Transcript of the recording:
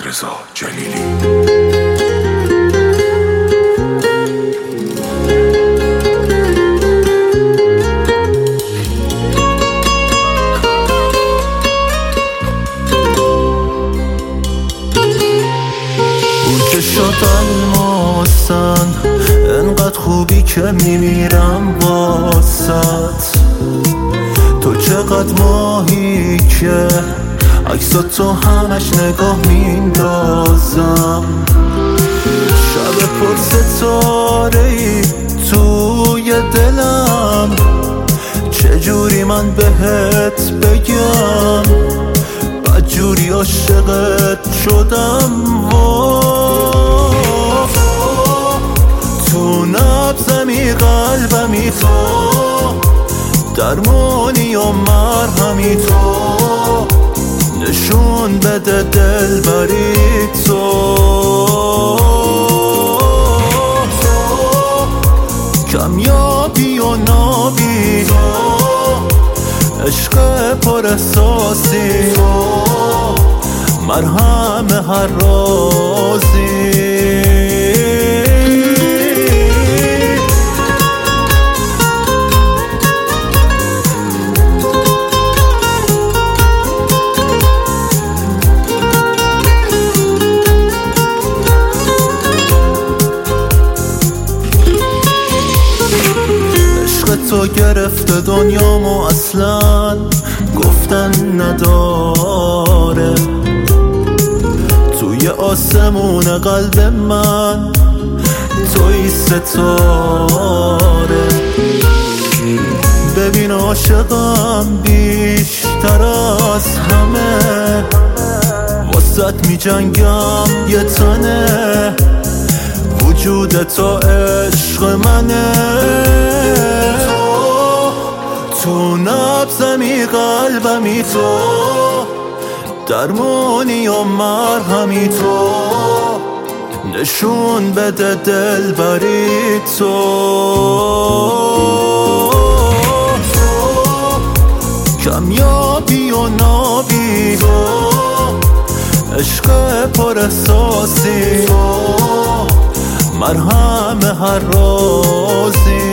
رضا جلیلی. شد الماسن انقدر خوبی که میمیرم واسط، تو چقدر ماهی که عکساتو همش نگاه میندازم، شب پر ستاره ای توی دلم، چجوری من بهت بگم بدجوری عاشقت شدم. تو نبضمی قلبمی تو، درمانی و مرهمی تو، نشون بده دلبری تو، کمیابی و نابی تو، عشق پر احساسی تو، مرهم هر رازی. تو گرفته دنیامو اصلا گفتن نداره، توی آسمون قلب من توی ستاره. ببین عاشقم بیشتر از همه، واسط می جنگم یه تنه، وجود تو عشق منه. تو نبضمی قلبمی تو، درمانی و مرهمی تو، نشون بده دلبری تو، کمیابی و نابی تو، عشق پر احساسی تو، مرهم هر رازی.